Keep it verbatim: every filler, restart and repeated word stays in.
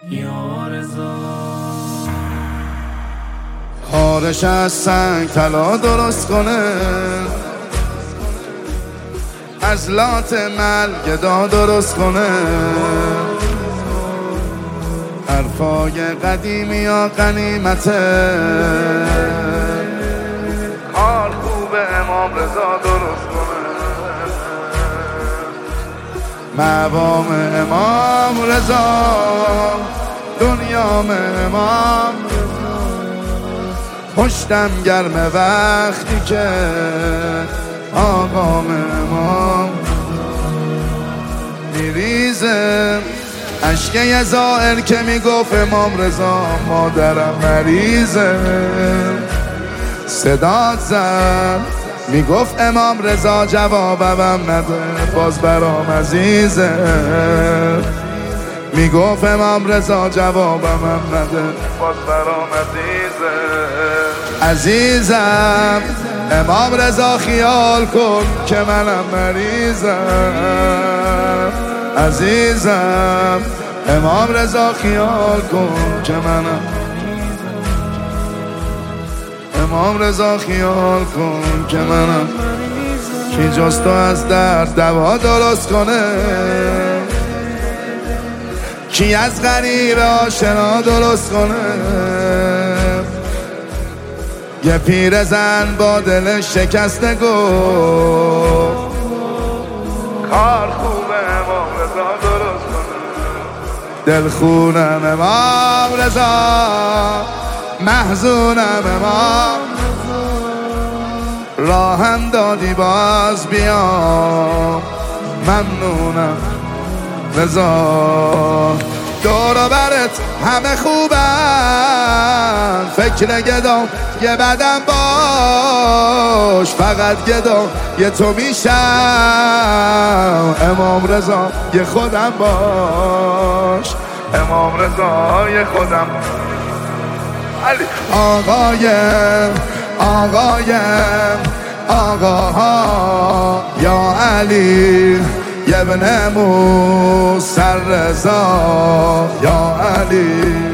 یا رضا. کارش از سنگ طلا درست کنه، از لات مل گدا درست کنه. حرفای قدیمی یا غنیمته، کار خوب امام رضا درست کنه. مقام امام رضا، دنیام امام رضا. پشتم گرمه وقتی که آقام امام میریزه. عشق یه زائر که میگفت امام رضا مادرم مریضه. صدات زد میگفت امام رضا جوابم نده، باز برام عزیزه. میگفت امام رضا جوابم نده، باز برام عزیزه. عزیزم امام رضا خیال کن که منم مریضم. عزیزم امام رضا خیال کن که منم. امام رضا خیال کن که منم. کی جز تو از درد دوا درست کنه، کی از غریب آشنا درست کنه. یه پیرزن با دل شکسته گفت کار خوب امام رضا درست کنه. دل خونم امام رضا، محزونم امام رضا. راهم دادی باز بیام، ممنونم رضا. دور و برت همه خوبن، فکر گدا یه بدم باش. فقط گدا یه تو میشم، امام رضا یه خودم باش. امام رضا یه خودم. علی آقایم آقایم آقاها یا علی ابن موسی رضا یا علی.